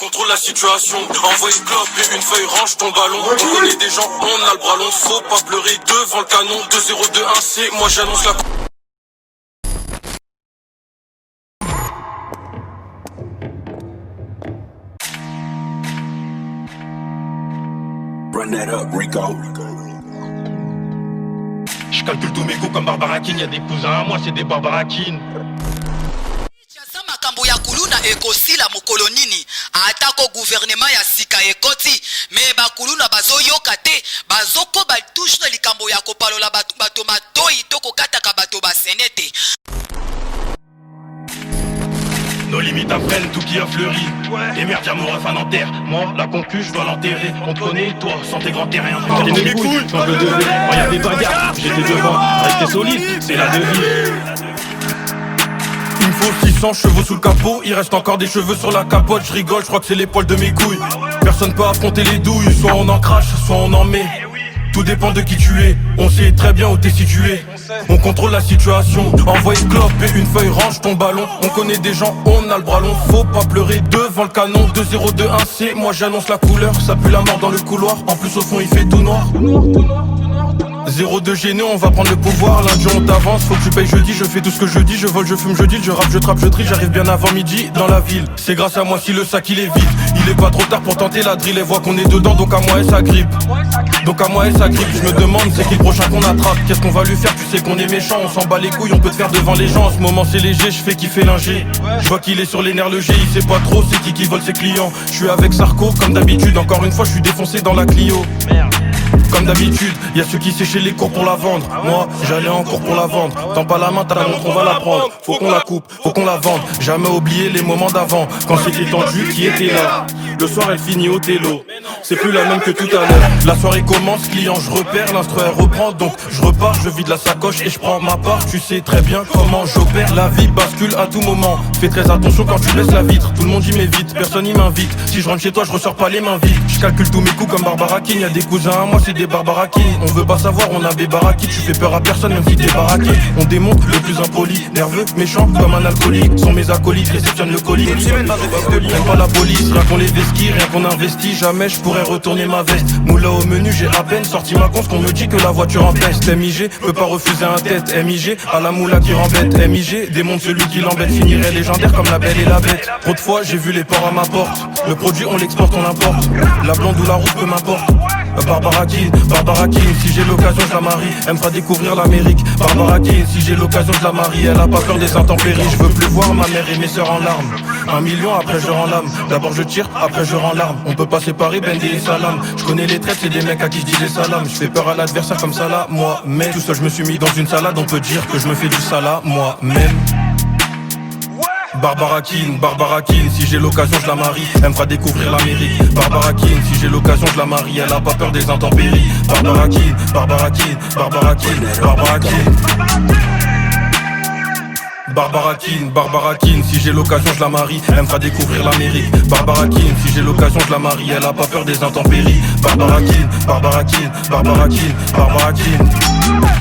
Contrôle la situation, envoie une clope et une feuille, range ton ballon. On connaît des gens, on a le bras long. Faut pas pleurer devant le canon. 2-0-2-1-C, moi j'annonce la... Run that up, Rico. Je calcule tous mes coups comme Barbarakine. Y'a des cousins à moi, c'est des Barbarakines. Makambo ya kuluna ekosila mokolo nini atako gouvernement ya sika ekoti me bakuluna bazoyoka te bazokoba touche na likambo ya kopalola bato matoi to kokataka bato basene te. Nos limites apprennent tout qui a fleuri. Et merde, y'a mon ref à Nanterre. Moi, la concu, je dois l'enterrer. On te connaît, toi, sans tes grands terrains. T'es mes couilles, quand je le devais. Quand y'a des bagarres, j'étais devant. Rester solide, c'est la devise. Il me faut 600 chevaux sous le capot. Il reste encore des cheveux sur la capote. Je rigole, je crois que c'est les poils de mes couilles. Personne peut affronter les douilles. Soit on en crache, soit on en met. Tout dépend de qui tu es. On sait très bien où t'es situé. On contrôle la situation. Envoie une clope et une feuille, range ton ballon. On connaît des gens, on a le bras long. Faut pas pleurer devant le canon. 2-0-2-1-C, moi j'annonce la couleur. Ça pue la mort dans le couloir. En plus au fond il fait tout noir. 0-2 gêné, on va prendre le pouvoir. Lundi on t'avance, faut que tu payes jeudi. Je fais tout ce que je dis, je vole, je fume, je deal. Je rappe, je trappe, je trie, j'arrive bien avant midi dans la ville. C'est grâce à moi si le sac il est vide. Il est pas trop tard pour tenter la drill. Elle voit qu'on est dedans, donc à moi elle s'agrippe. Donc à moi elle s'agrippe, je me demande c'est qui le prochain qu'on attrape. Qu'est-ce qu'on va lui faire, tu sais qu'on est méchant. On s'en bat les couilles, on peut te faire devant les gens. En ce moment c'est léger, je fais kiffer l'ingé. Je vois qu'il est sur les nerfs le G, il sait pas trop c'est qui vole ses clients. Je suis avec Sarko comme d'habitude, encore une fois je suis défoncé dans la Clio. Comme d'habitude, y'a ceux qui séchaient les cours pour la vendre. Moi, j'allais en cours pour la vendre. Tends pas la main, t'as la montre, on va la prendre. Faut qu'on la coupe, faut qu'on la vende. Jamais oublier les moments d'avant. Quand c'était tendu, qui était là. Le soir, elle finit au télo. C'est plus la même que tout à l'heure. La soirée commence, client, je repère. L'instru, elle reprend, donc je repars. Je vide la sacoche et je prends ma part. Tu sais très bien comment j'opère. La vie bascule à tout moment. Fais très attention quand tu baisses la vitre. Tout le monde y met vite, personne y m'invite. Si je rentre chez toi, je ressors pas les mains vides. Je calcule tous mes coups comme Barbarakine. Y'a des cousins à moi, c'est des Barbarakines. On veut pas savoir, on a des baraquis. Tu fais peur à personne même si t'es baraqué. On démonte le plus impoli, nerveux, méchant comme un alcoolique. Sont mes acolytes, réceptionnent le colis. J'aime pas la police, rien qu'on les vesquille, rien qu'on investit. Jamais je pourrais retourner ma veste. Moula au menu, j'ai à peine sorti ma conce qu'on me dit que la voiture en peste. MIG peut pas refuser un tête. MIG à la moula qui rembête. MIG démonte celui qui l'embête. Finirait légendaire comme la belle et la bête. Trop de fois j'ai vu les porcs à ma porte. Le produit on l'exporte, on l'importe. La blonde ou la rouge peu m'importe. Barbarakine, Barbarakine, si j'ai l'occasion je la marie. Elle me fera découvrir l'Amérique. Barbarakine, si j'ai l'occasion je la marie. Elle a pas peur des intempéries. Je veux plus voir ma mère et mes sœurs en larmes. 1 million après je rends l'âme. D'abord je tire, après je rends l'arme. On peut pas séparer Bendy et Salam. Je connais les traites, c'est des mecs à qui je dis des salams. Je fais peur à l'adversaire comme ça là, moi. Mais tout seul je me suis mis dans une salade. On peut dire que je me fais du salat moi-même. Barbarakine, Barbarakine, si j'ai l'occasion je la marie. Elle me fera découvrir l'Amérique. Barbarakine, si j'ai l'occasion je la marie. Elle a pas peur des intempéries. Barbarakine, Barbarakine, Barbarakine, Barbarakine. Barbarakine, Barbarakine, si j'ai l'occasion je la marie. Elle me fera découvrir l'Amérique. Barbarakine, si j'ai l'occasion je la marie. Elle a pas peur des intempéries. Barbarakine, Barbarakine, Barbarakine, Barbarakine.